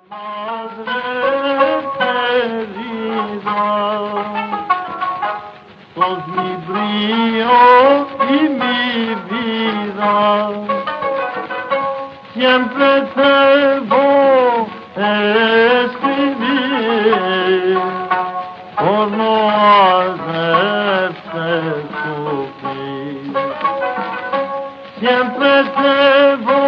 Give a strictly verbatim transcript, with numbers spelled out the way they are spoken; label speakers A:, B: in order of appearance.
A: Madre querida, sos mi brío y mi vida, siempre te voy a escribir por no hacerte sufrir. Siempre te voy